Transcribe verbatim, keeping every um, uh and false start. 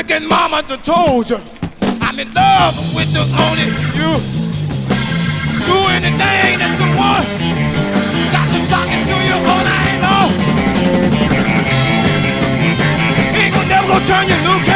reckon mama done told you I'm in love with the only you. Do anything that you want. Got to talk it to you all night long. Ain't gonna never gonna turn you loose.